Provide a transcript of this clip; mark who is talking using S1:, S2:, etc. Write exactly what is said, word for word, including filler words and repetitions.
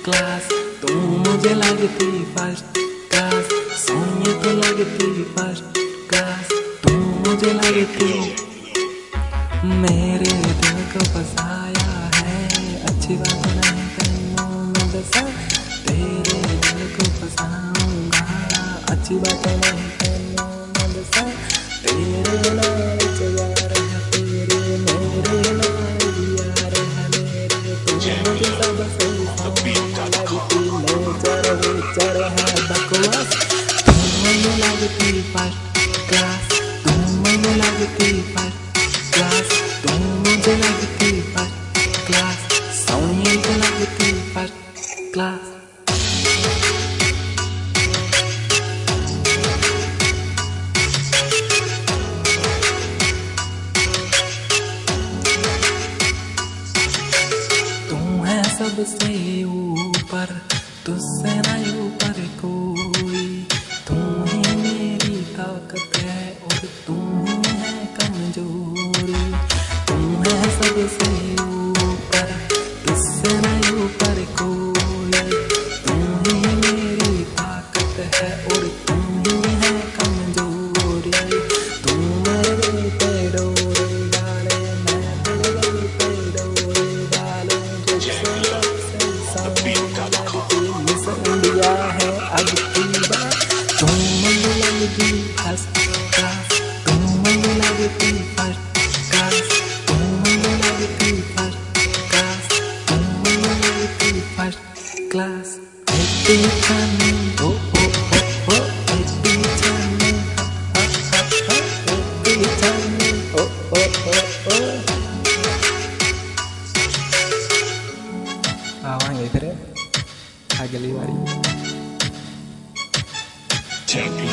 S1: Class. तू मुझे लगती फर्स्ट क्लास, सोनिया तो लगती फर्स्ट क्लास। तू मुझे लगती, मेरे दिल को फसाया है, अच्छी बात नहीं तेनू मैं दसा। तेरे दिल को फसाऊंगा, अच्छी बात नहीं तेनू मैं दसा। तेरे नाल यार है तेरे, मेरे नाल यार है मेरे। तू मुझे सबसे सोहनी लगती, नेचर वेचर है बकवास। तू मुझे लगती फर्स्ट क्लास, तू मुझे लगती फर्स्ट क्लास। तू मुझे लगती फर्स्ट क्लास, सोनिया को लगती फर्स्ट क्लास। तू है सबसे ऊपर, तुझसे नहीं ऊपर कोई। तू ही मेरी ताकत है और तू ही है कमजोरी। तू है सबसे ऊपर, तुझसे नहीं ऊपर कोई। तू ही मेरी ताकत है और तू ही है कमजोरी। तू मेरे पे डोरे डाले, मैं तेरे दिल पे डोरे डालूं। जिससे सबसे सोहनी लगती मिस इंडिया है अब की बात। तू मुझे लगती फर्स्ट क्लास, तू मुझे लगती फर्स्ट क्लास। तू मुझे लगती फर्स्ट क्लास, तू मुझे लगती फर्स्ट क्लास। हैप्पी जाने ओ ओ ओ ओ, हैप्पी जाने हा हा हा, हैप्पी जाने ओ ओ ओ ओ। आवांगे फिर अगली बारी।